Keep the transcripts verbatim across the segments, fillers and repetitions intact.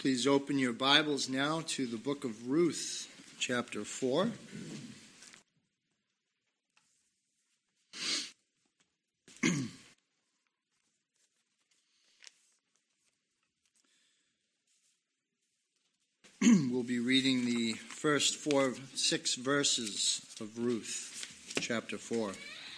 Please open your Bibles now to the book of Ruth, chapter four. We'll be reading the first four, six verses of Ruth, chapter four.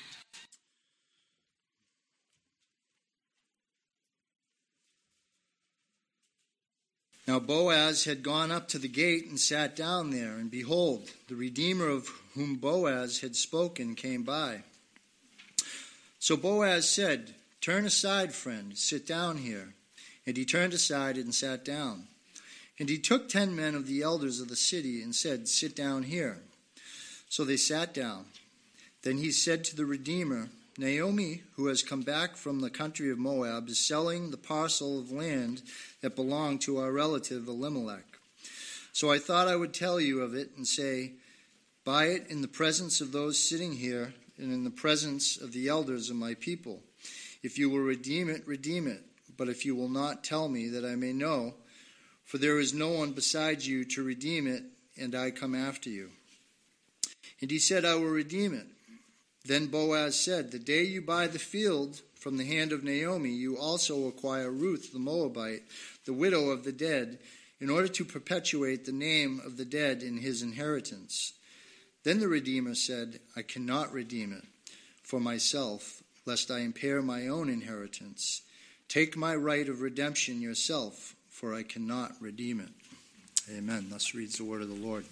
Now Boaz had gone up to the gate and sat down there, and behold, the Redeemer of whom Boaz had spoken came by. So Boaz said, "Turn aside, friend, sit down here." And he turned aside and sat down. And he took ten men of the elders of the city and said, "Sit down here." So they sat down. Then he said to the Redeemer, "Naomi, who has come back from the country of Moab, is selling the parcel of land that belonged to our relative Elimelech. So I thought I would tell you of it and say, buy it in the presence of those sitting here and in the presence of the elders of my people. If you will redeem it, redeem it. But if you will not, tell me that I may know, for there is no one besides you to redeem it, and I come after you." And he said, "I will redeem it." Then Boaz said, "The day you buy the field from the hand of Naomi, you also acquire Ruth the Moabite, the widow of the dead, in order to perpetuate the name of the dead in his inheritance." Then the Redeemer said, "I cannot redeem it for myself, lest I impair my own inheritance. Take my right of redemption yourself, for I cannot redeem it." Amen. Thus reads the word of the Lord.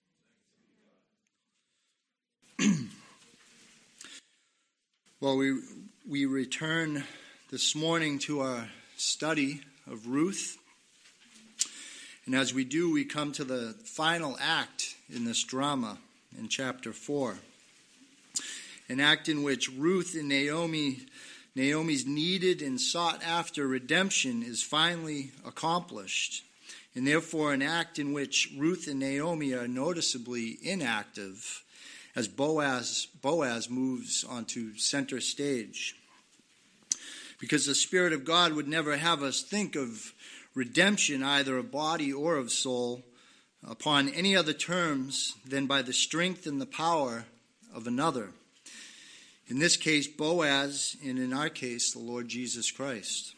Well, we we return this morning to our study of Ruth. And as we do, we come to the final act in this drama in chapter four. An act in which Ruth and Naomi, Naomi's needed and sought after redemption is finally accomplished. And therefore an act in which Ruth and Naomi are noticeably inactive as Boaz, Boaz moves onto center stage. Because the Spirit of God would never have us think of redemption, either of body or of soul, upon any other terms than by the strength and the power of another. In this case, Boaz, and in our case, the Lord Jesus Christ.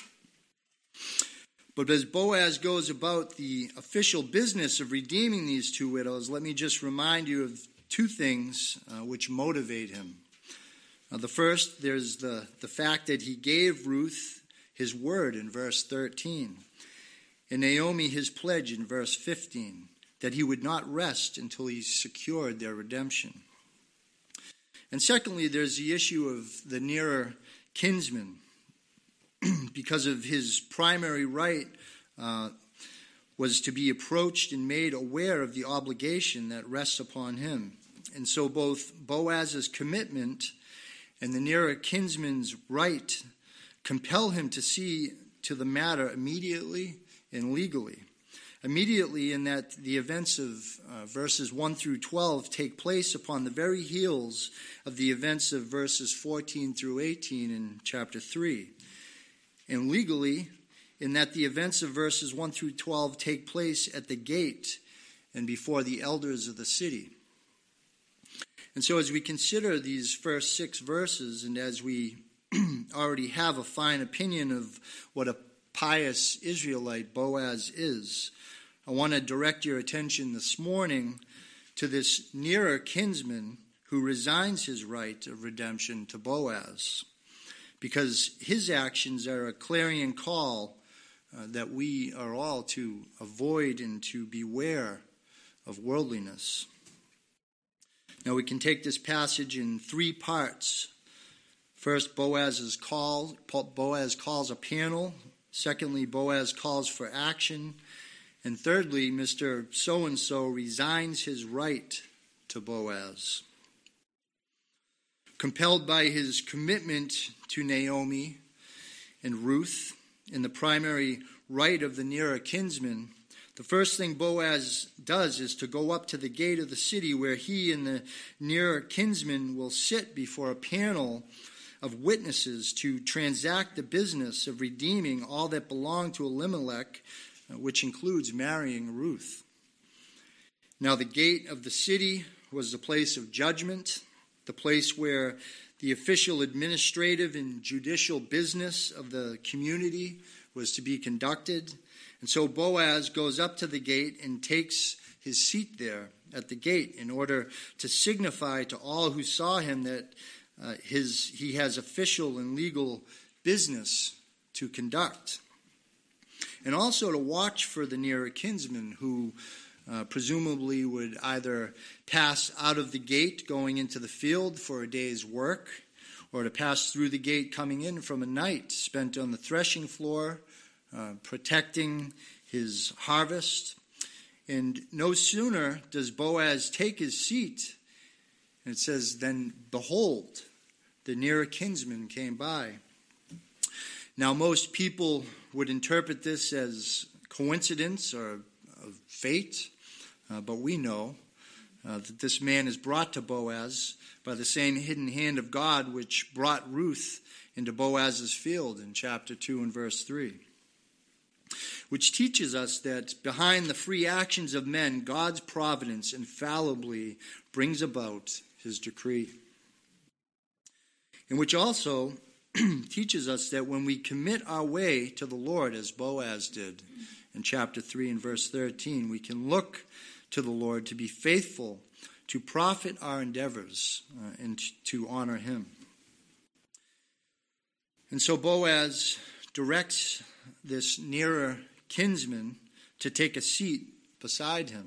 But as Boaz goes about the official business of redeeming these two widows, let me just remind you of two things uh, which motivate him. Uh, the first, there's the, the fact that he gave Ruth his word in verse thirteen, and Naomi his pledge in verse fifteen, that he would not rest until he secured their redemption. And secondly, there's the issue of the nearer kinsman. Because of his primary right uh, was to be approached and made aware of the obligation that rests upon him. And so both Boaz's commitment and the nearer kinsman's right compel him to see to the matter immediately and legally. Immediately in that the events of uh, verses one through twelve take place upon the very heels of the events of verses fourteen through eighteen in chapter three. And legally in that the events of verses one through twelve take place at the gate and before the elders of the city. And so as we consider these first six verses, and as we already have a fine opinion of what a pious Israelite Boaz is, I want to direct your attention this morning to this nearer kinsman who resigns his right of redemption to Boaz, because his actions are a clarion call uh, that we are all to avoid and to beware of worldliness. Now we can take this passage in three parts. First, Boaz's call. Boaz calls a panel. Secondly, Boaz calls for action. And thirdly, Mister So-and-so resigns his right to Boaz. Compelled by his commitment to Naomi and Ruth in the primary right of the nearer kinsman, the first thing Boaz does is to go up to the gate of the city where he and the nearer kinsman will sit before a panel of witnesses to transact the business of redeeming all that belonged to Elimelech which includes marrying Ruth. Now the gate of the city was the place of judgment, the place where the official administrative and judicial business of the community was to be conducted. And so Boaz goes up to the gate and takes his seat there at the gate in order to signify to all who saw him that uh, his he has official and legal business to conduct. And also to watch for the nearer kinsman who uh, presumably would either pass out of the gate going into the field for a day's work, or to pass through the gate coming in from a night spent on the threshing floor, uh, protecting his harvest. And no sooner does Boaz take his seat, and it says, then behold, the nearer kinsman came by. Now most people would interpret this as coincidence or uh, fate, uh, but we know uh, that this man is brought to Boaz by the same hidden hand of God which brought Ruth into Boaz's field in chapter two and verse three. Which teaches us that behind the free actions of men, God's providence infallibly brings about his decree. And which also teaches us that when we commit our way to the Lord, as Boaz did in chapter three and verse thirteen, we can look to the Lord to be faithful, to profit our endeavors, uh, and to honor him. And so Boaz directs this nearer kinsman to take a seat beside him.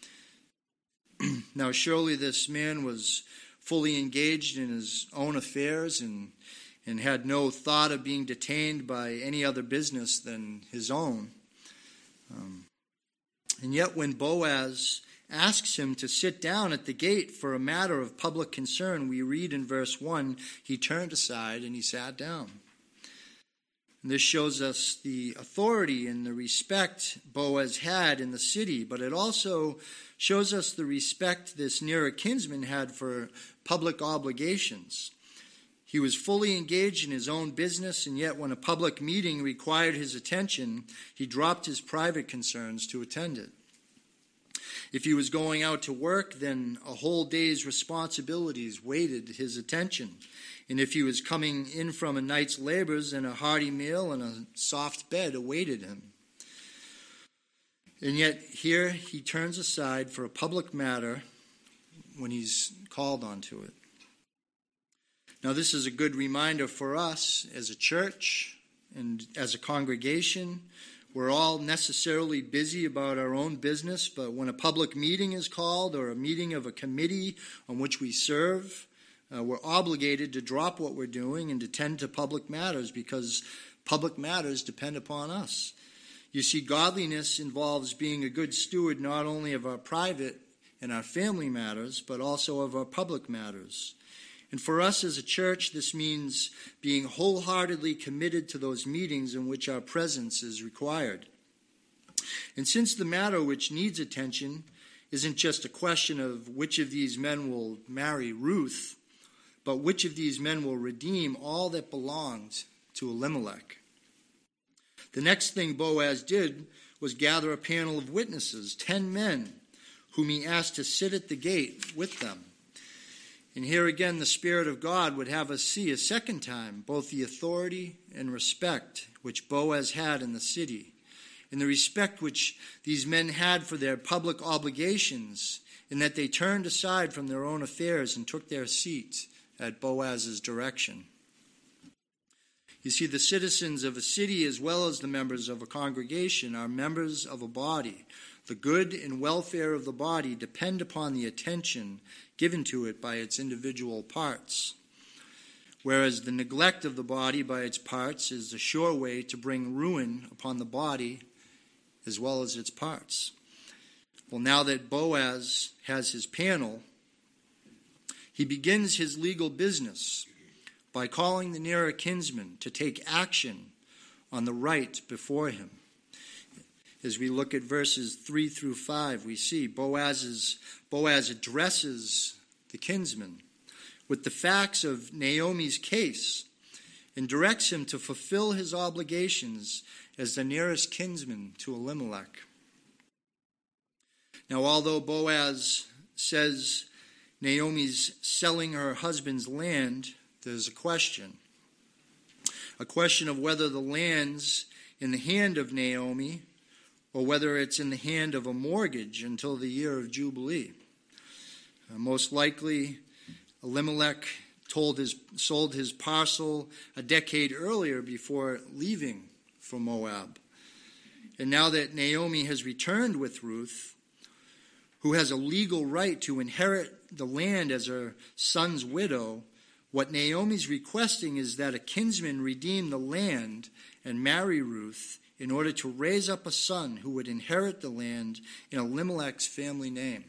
Now surely this man was fully engaged in his own affairs and and had no thought of being detained by any other business than his own. Um, and yet when Boaz asks him to sit down at the gate for a matter of public concern, we read in verse one, he turned aside and he sat down. And this shows us the authority and the respect Boaz had in the city, but it also shows us the respect this nearer kinsman had for public obligations. He was fully engaged in his own business, and yet when a public meeting required his attention, he dropped his private concerns to attend it. If he was going out to work, then a whole day's responsibilities waited his attention. And if he was coming in from a night's labors, then a hearty meal and a soft bed awaited him. And yet here he turns aside for a public matter when he's called onto it. Now this is a good reminder for us as a church and as a congregation. We're all necessarily busy about our own business, but when a public meeting is called or a meeting of a committee on which we serve, uh, we're obligated to drop what we're doing and to tend to public matters because public matters depend upon us. You see, godliness involves being a good steward not only of our private and our family matters, but also of our public matters. And for us as a church, this means being wholeheartedly committed to those meetings in which our presence is required. And since the matter which needs attention isn't just a question of which of these men will marry Ruth, but which of these men will redeem all that belonged to Elimelech. The next thing Boaz did was gather a panel of witnesses, ten men, whom he asked to sit at the gate with them. And here again, the Spirit of God would have us see a second time both the authority and respect which Boaz had in the city, and the respect which these men had for their public obligations, in that they turned aside from their own affairs and took their seat at Boaz's direction. You see, the citizens of a city as well as the members of a congregation are members of a body. The good and welfare of the body depend upon the attention given to it by its individual parts, whereas the neglect of the body by its parts is the sure way to bring ruin upon the body as well as its parts. Well, now that Boaz has his panel, he begins his legal business by calling the nearer kinsman to take action on the right before him. As we look at verses three through five, we see Boaz's, Boaz addresses the kinsman with the facts of Naomi's case and directs him to fulfill his obligations as the nearest kinsman to Elimelech. Now, although Boaz says Naomi's selling her husband's land, there's a question. A question of whether the land's in the hand of Naomi or whether it's in the hand of a mortgage until the year of Jubilee. Uh, most likely, Elimelech told his, sold his parcel a decade earlier before leaving for Moab. And now that Naomi has returned with Ruth, who has a legal right to inherit the land as her son's widow, what Naomi's requesting is that a kinsman redeem the land and marry Ruth in order to raise up a son who would inherit the land in Elimelech's family name.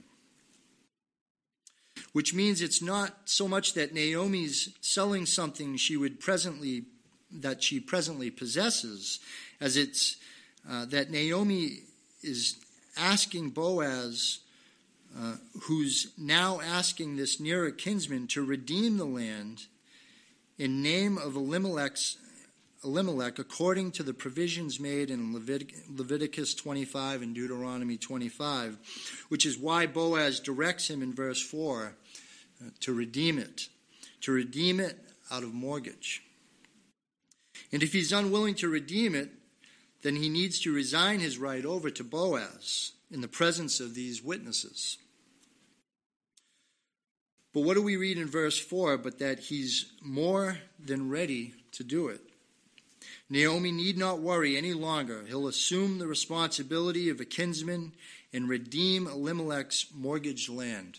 Which means it's not so much that Naomi's selling something she would presently that she presently possesses, as it's uh, that Naomi is asking Boaz, uh, who's now asking this nearer kinsman to redeem the land in name of Elimelech's Elimelech, according to the provisions made in Levit- Leviticus twenty-five and Deuteronomy twenty-five, which is why Boaz directs him in verse four uh, to redeem it, to redeem it out of mortgage. And if he's unwilling to redeem it, then he needs to resign his right over to Boaz in the presence of these witnesses. But what do we read in verse four but that he's more than ready to do it? Naomi need not worry any longer. He'll assume the responsibility of a kinsman and redeem Elimelech's mortgaged land.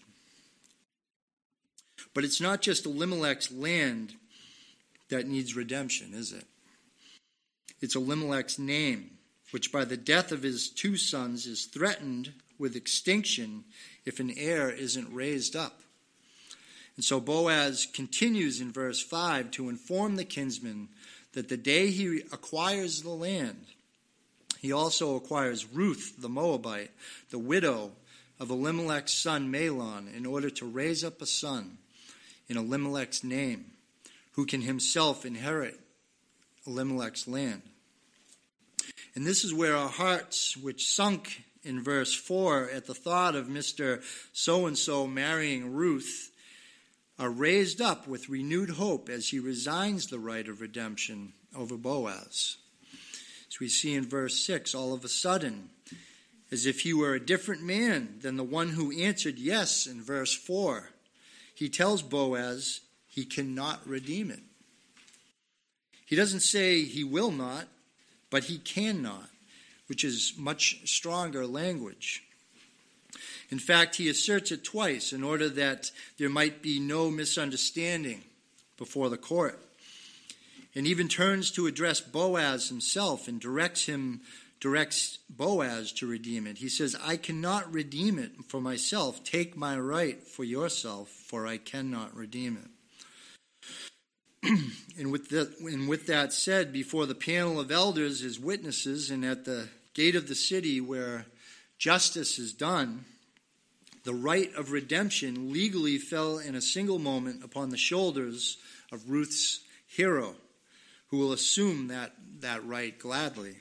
But it's not just Elimelech's land that needs redemption, is it? It's Elimelech's name, which by the death of his two sons is threatened with extinction if an heir isn't raised up. And so Boaz continues in verse five to inform the kinsman that the day he acquires the land, he also acquires Ruth the Moabite, the widow of Elimelech's son Mahlon, in order to raise up a son in Elimelech's name, who can himself inherit Elimelech's land. And this is where our hearts, which sunk in verse four at the thought of Mister So-and-so marrying Ruth, are raised up with renewed hope as he resigns the right of redemption over Boaz. As we see in verse six, all of a sudden, as if he were a different man than the one who answered yes in verse four, he tells Boaz he cannot redeem it. He doesn't say he will not, but he cannot, which is much stronger language. In fact, he asserts it twice in order that there might be no misunderstanding before the court, and even turns to address Boaz himself and directs him, directs Boaz to redeem it. He says, I cannot redeem it for myself. Take my right for yourself, for I cannot redeem it. and, with that, and with that said, before the panel of elders as witnesses and at the gate of the city where justice is done, the right of redemption legally fell in a single moment upon the shoulders of Ruth's hero, who will assume that, that right gladly.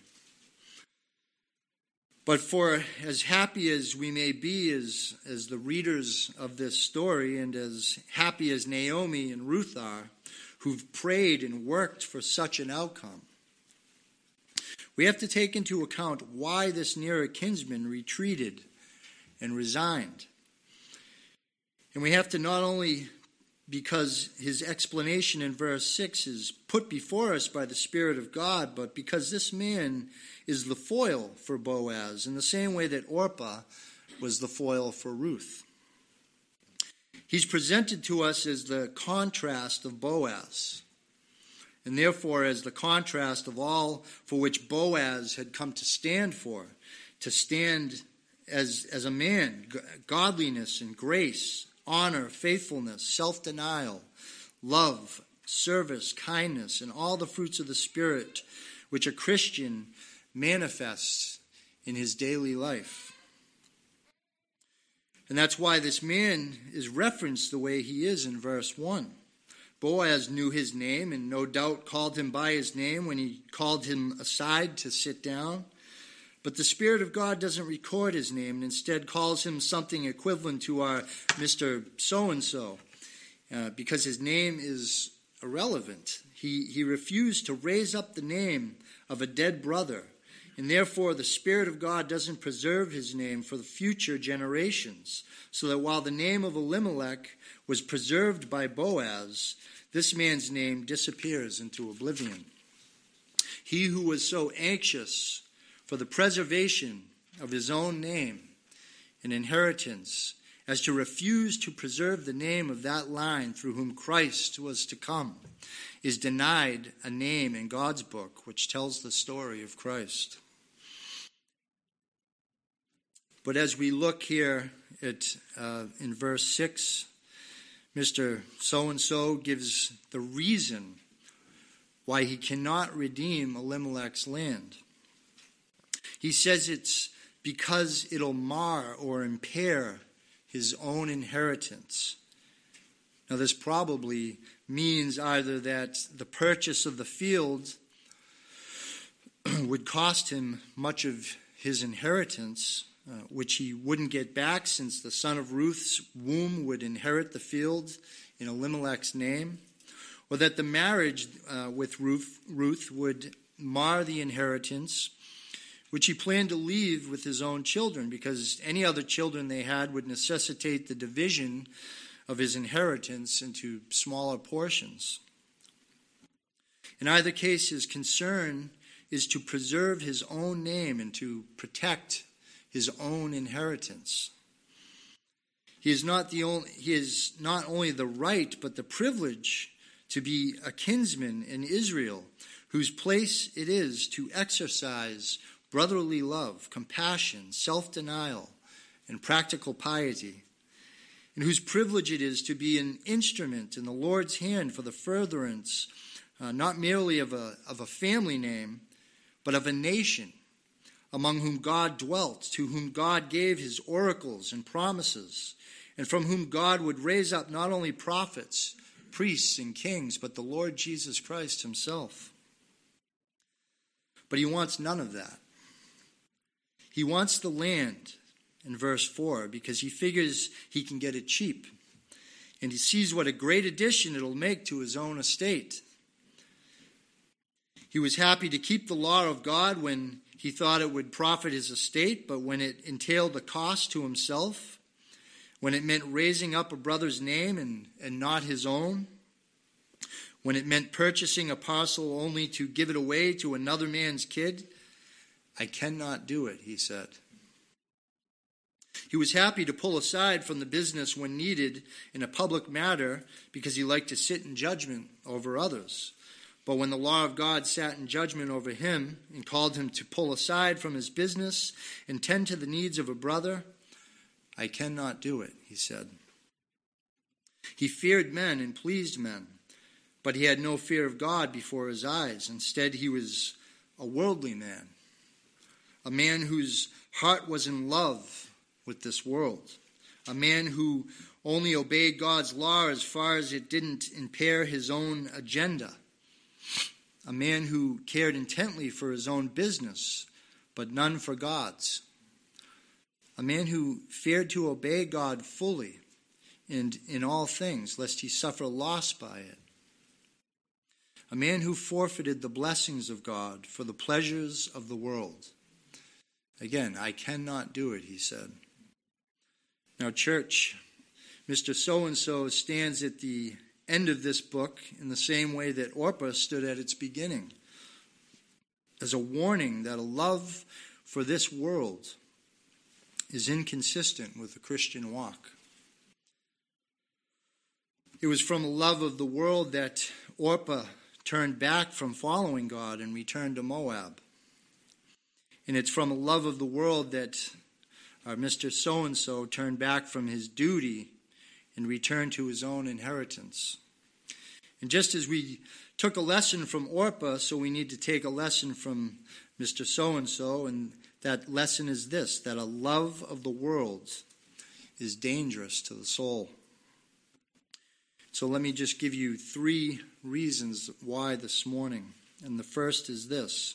But for as happy as we may be as, as the readers of this story, and as happy as Naomi and Ruth are, who've prayed and worked for such an outcome, we have to take into account why this nearer kinsman retreated and resigned. And we have to not only, because his explanation in verse six is put before us by the Spirit of God, but because this man is the foil for Boaz in the same way that Orpah was the foil for Ruth. He's presented to us as the contrast of Boaz, and therefore as the contrast of all for which Boaz had come to stand for, to stand as, as a man, godliness and grace, honor, faithfulness, self-denial, love, service, kindness, and all the fruits of the Spirit which a Christian manifests in his daily life. And that's why this man is referenced the way he is in verse one. Boaz knew his name and no doubt called him by his name when he called him aside to sit down. But the Spirit of God doesn't record his name and instead calls him something equivalent to our Mister So-and-so uh, because his name is irrelevant. He, he refused to raise up the name of a dead brother, and therefore the Spirit of God doesn't preserve his name for the future generations, so that while the name of Elimelech was preserved by Boaz, this man's name disappears into oblivion. He who was so anxious for the preservation of his own name and inheritance as to refuse to preserve the name of that line through whom Christ was to come, is denied a name in God's book which tells the story of Christ. But as we look here at uh, in verse six, Mister So-and-so gives the reason why he cannot redeem Elimelech's land. He says it's because it'll mar or impair his own inheritance. Now, this probably means either that the purchase of the field would cost him much of his inheritance, uh, which he wouldn't get back since the son of Ruth's womb would inherit the field in Elimelech's name, or that the marriage uh, with Ruth, Ruth would mar the inheritance, which he planned to leave with his own children, because any other children they had would necessitate the division of his inheritance into smaller portions. In either case, his concern is to preserve his own name and to protect his own inheritance. He is not the only, he is not only the right, but the privilege to be a kinsman in Israel, whose place it is to exercise brotherly love, compassion, self-denial, and practical piety, and whose privilege it is to be an instrument in the Lord's hand for the furtherance, uh, not merely of a, of a family name, but of a nation among whom God dwelt, to whom God gave his oracles and promises, and from whom God would raise up not only prophets, priests, and kings, but the Lord Jesus Christ himself. But he wants none of that. He wants the land in verse four because he figures he can get it cheap. And he sees what a great addition it'll make to his own estate. He was happy to keep the law of God when he thought it would profit his estate, but when it entailed a cost to himself, when it meant raising up a brother's name and, and not his own, when it meant purchasing a parcel only to give it away to another man's kid, I cannot do it, he said. He was happy to pull aside from the business when needed in a public matter because he liked to sit in judgment over others. But when the law of God sat in judgment over him and called him to pull aside from his business and tend to the needs of a brother, I cannot do it, he said. He feared men and pleased men, but he had no fear of God before his eyes. Instead, he was a worldly man, a man whose heart was in love with this world, a man who only obeyed God's law as far as it didn't impair his own agenda, a man who cared intently for his own business, but none for God's, a man who feared to obey God fully and in all things, lest he suffer loss by it, a man who forfeited the blessings of God for the pleasures of the world. Again, I cannot do it, he said. Now, church, Mister So-and-so stands at the end of this book in the same way that Orpah stood at its beginning, as a warning that a love for this world is inconsistent with the Christian walk. It was from a love of the world that Orpah turned back from following God and returned to Moab. And it's from a love of the world that our Mister So-and-so turned back from his duty and returned to his own inheritance. And just as we took a lesson from Orpah, so we need to take a lesson from Mister So-and-so, and that lesson is this, that a love of the world is dangerous to the soul. So let me just give you three reasons why this morning. And the first is this.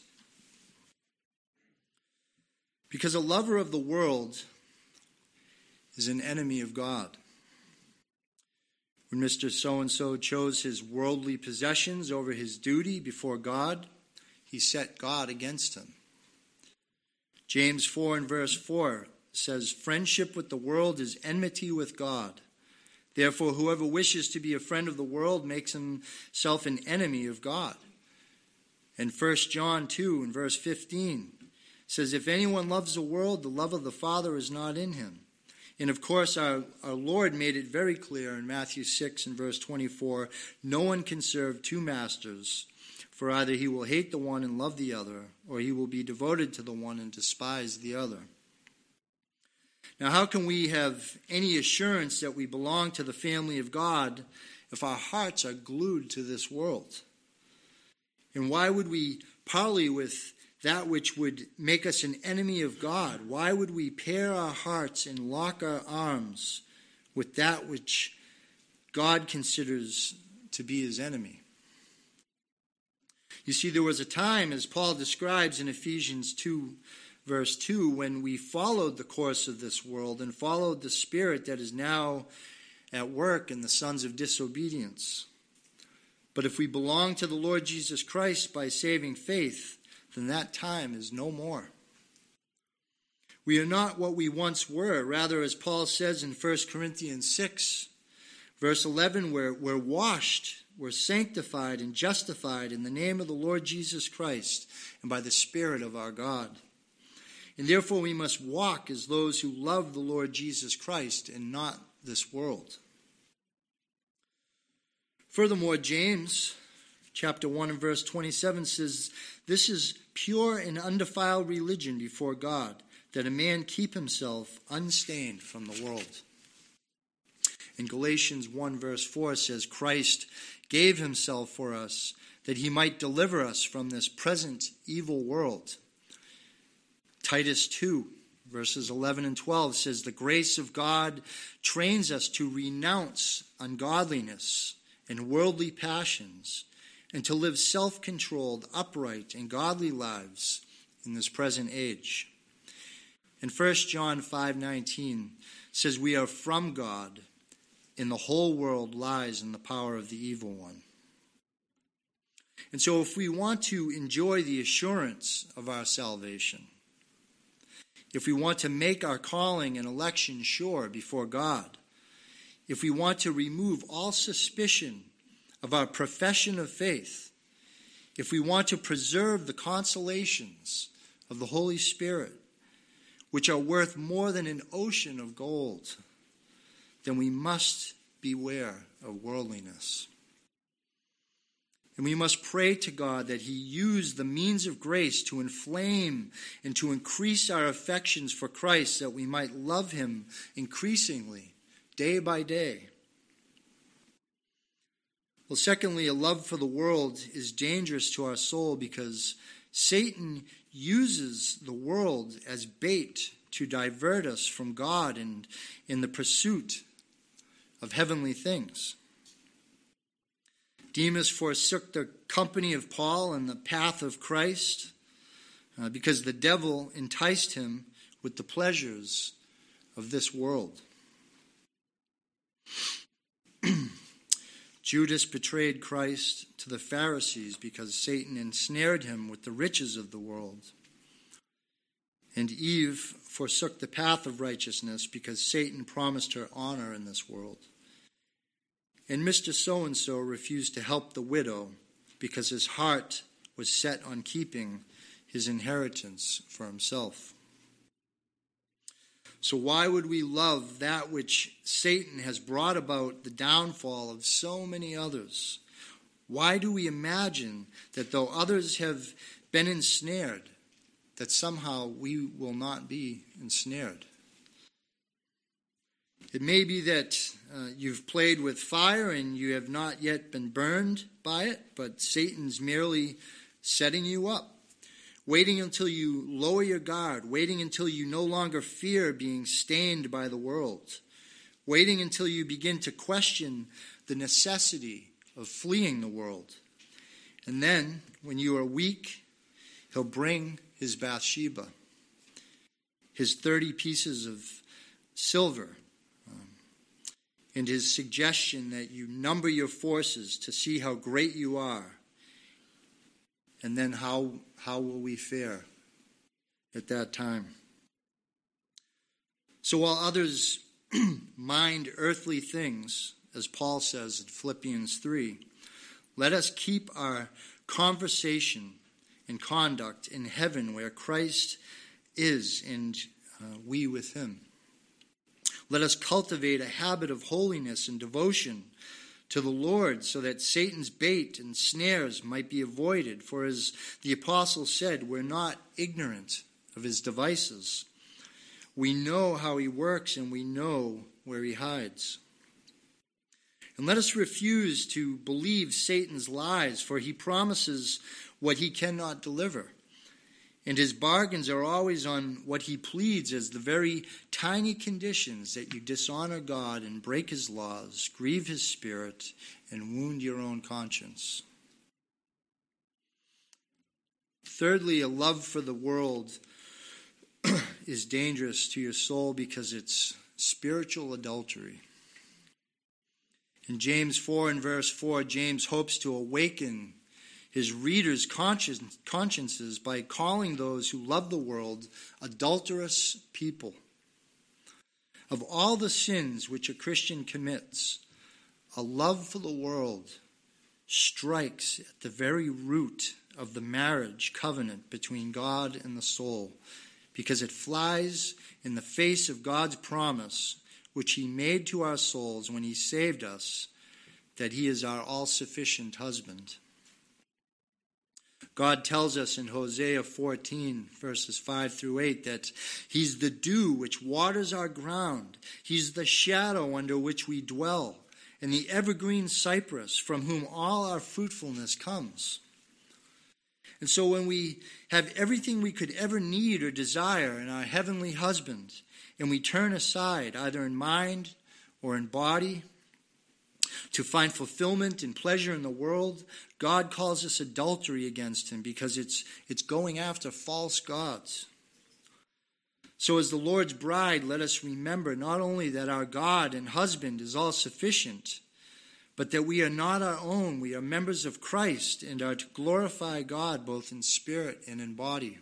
Because a lover of the world is an enemy of God. When Mister So-and-so chose his worldly possessions over his duty before God, he set God against him. James four and verse four says, friendship with the world is enmity with God. Therefore, whoever wishes to be a friend of the world makes himself an enemy of God. And First John two and verse fifteen says, if anyone loves the world, the love of the Father is not in him. And of course, our, our Lord made it very clear in Matthew six and verse twenty-four, no one can serve two masters, for either he will hate the one and love the other, or he will be devoted to the one and despise the other. Now, how can we have any assurance that we belong to the family of God if our hearts are glued to this world? And why would we parley with that which would make us an enemy of God? Why would we pair our hearts and lock our arms with that which God considers to be his enemy? You see, there was a time, as Paul describes in Ephesians two, verse two, when we followed the course of this world and followed the spirit that is now at work in the sons of disobedience. But if we belong to the Lord Jesus Christ by saving faith, then that time is no more. We are not what we once were. Rather, as Paul says in First Corinthians six, verse eleven, we're, we're washed, we're sanctified and justified in the name of the Lord Jesus Christ and by the Spirit of our God. And therefore we must walk as those who love the Lord Jesus Christ and not this world. Furthermore, James chapter one and verse twenty-seven says, this is pure and undefiled religion before God, that a man keep himself unstained from the world. And Galatians one verse four says, Christ gave himself for us that he might deliver us from this present evil world. Titus two verses eleven and twelve says, the grace of God trains us to renounce ungodliness and worldly passions, and to live self-controlled, upright, and godly lives in this present age. And First John five nineteen says, we are from God, and the whole world lies in the power of the evil one. And so if we want to enjoy the assurance of our salvation, if we want to make our calling and election sure before God, if we want to remove all suspicion of our profession of faith, if we want to preserve the consolations of the Holy Spirit, which are worth more than an ocean of gold, then we must beware of worldliness. And we must pray to God that he use the means of grace to inflame and to increase our affections for Christ, that we might love him increasingly, day by day. Well, secondly, a love for the world is dangerous to our soul because Satan uses the world as bait to divert us from God and in the pursuit of heavenly things. Demas forsook the company of Paul and the path of Christ uh, because the devil enticed him with the pleasures of this world. Judas betrayed Christ to the Pharisees because Satan ensnared him with the riches of the world. And Eve forsook the path of righteousness because Satan promised her honor in this world. And Mister So-and-so refused to help the widow because his heart was set on keeping his inheritance for himself. So why would we love that which Satan has brought about the downfall of so many others? Why do we imagine that though others have been ensnared, that somehow we will not be ensnared? It may be that uh, you've played with fire and you have not yet been burned by it, but Satan's merely setting you up. Waiting until you lower your guard, waiting until you no longer fear being stained by the world, waiting until you begin to question the necessity of fleeing the world. And then, when you are weak, he'll bring his Bathsheba, his thirty pieces of silver, um, and his suggestion that you number your forces to see how great you are. And then how, how will we fare at that time? So while others mind earthly things, as Paul says in Philippians three, let us keep our conversation and conduct in heaven where Christ is and uh, we with him. Let us cultivate a habit of holiness and devotion to the Lord so that Satan's bait and snares might be avoided. For as the apostle said, we're not ignorant of his devices. We know how he works and we know where he hides. And let us refuse to believe Satan's lies, for he promises what he cannot deliver. And his bargains are always on what he pleads as the very tiny conditions that you dishonor God and break his laws, grieve his spirit, and wound your own conscience. Thirdly, a love for the world is dangerous to your soul because it's spiritual adultery. In James four and verse four, James hopes to awaken his readers' conscience, consciences by calling those who love the world adulterous people. Of all the sins which a Christian commits, a love for the world strikes at the very root of the marriage covenant between God and the soul, because it flies in the face of God's promise, which he made to our souls when he saved us, that he is our all-sufficient husband. God tells us in Hosea fourteen, verses five through eight, that he's the dew which waters our ground. He's the shadow under which we dwell, and the evergreen cypress from whom all our fruitfulness comes. And so when we have everything we could ever need or desire in our heavenly husband, and we turn aside, either in mind or in body, to find fulfillment and pleasure in the world, God calls us adultery against him because it's, it's going after false gods. So as the Lord's bride, let us remember not only that our God and husband is all sufficient, but that we are not our own. We are members of Christ and are to glorify God both in spirit and in body.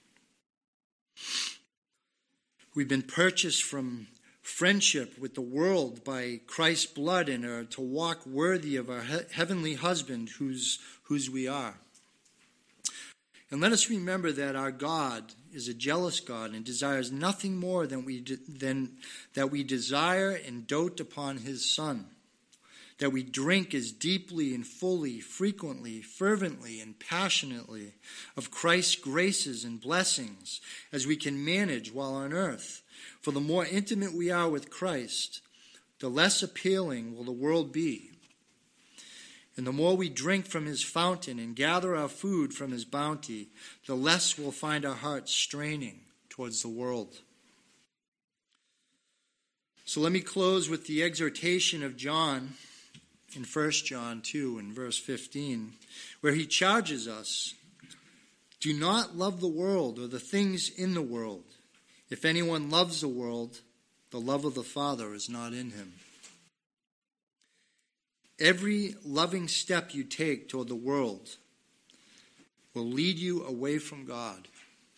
We've been purchased from friendship with the world by Christ's blood and are to walk worthy of our he- heavenly husband whose, whose we are. And let us remember that our God is a jealous God and desires nothing more than we de- than that we desire and dote upon his Son, that we drink as deeply and fully, frequently, fervently, and passionately of Christ's graces and blessings as we can manage while on earth. For the more intimate we are with Christ, the less appealing will the world be. And the more we drink from his fountain and gather our food from his bounty, the less we'll find our hearts straining towards the world. So let me close with the exhortation of John in First John two and verse fifteen, where he charges us, do not love the world or the things in the world. If anyone loves the world, the love of the Father is not in him. Every loving step you take toward the world will lead you away from God.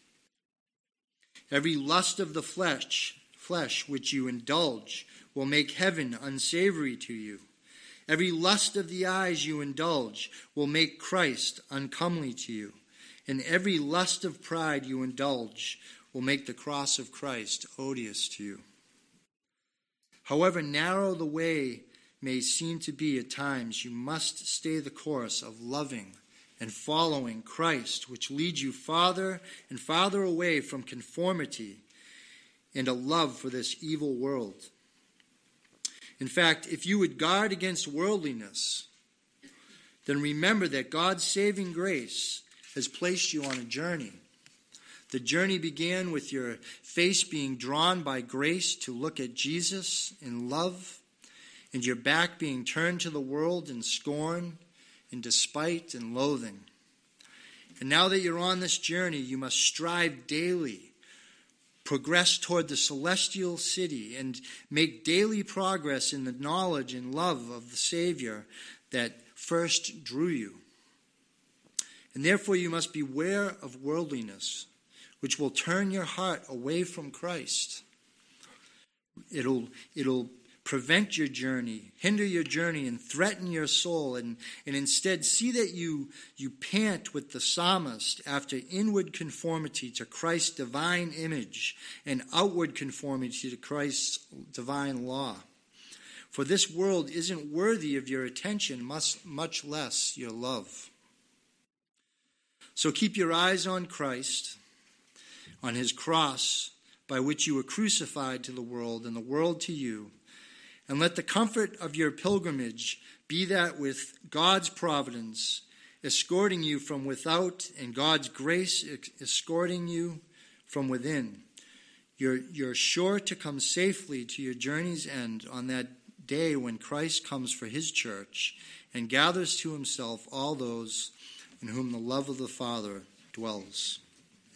Every lust of the flesh, flesh which you indulge will make heaven unsavory to you. Every lust of the eyes you indulge will make Christ uncomely to you. And every lust of pride you indulge will make the cross of Christ odious to you. However narrow the way may seem to be at times, you must stay the course of loving and following Christ, which leads you farther and farther away from conformity and a love for this evil world. In fact, if you would guard against worldliness, then remember that God's saving grace has placed you on a journey. The journey began with your face being drawn by grace to look at Jesus in love, and your back being turned to the world in scorn, in despite and loathing. And now that you're on this journey, you must strive daily, progress toward the celestial city, and make daily progress in the knowledge and love of the Savior that first drew you. And therefore you must beware of worldliness, which will turn your heart away from Christ. It'll, it'll prevent your journey, hinder your journey, and threaten your soul, and, and instead see that you, you pant with the psalmist after inward conformity to Christ's divine image and outward conformity to Christ's divine law. For this world isn't worthy of your attention, much, much less your love. So keep your eyes on Christ, on his cross by which you were crucified to the world and the world to you, and let the comfort of your pilgrimage be that with God's providence escorting you from without and God's grace escorting you from within, you're, you're sure to come safely to your journey's end on that day when Christ comes for his church and gathers to himself all those in whom the love of the Father dwells.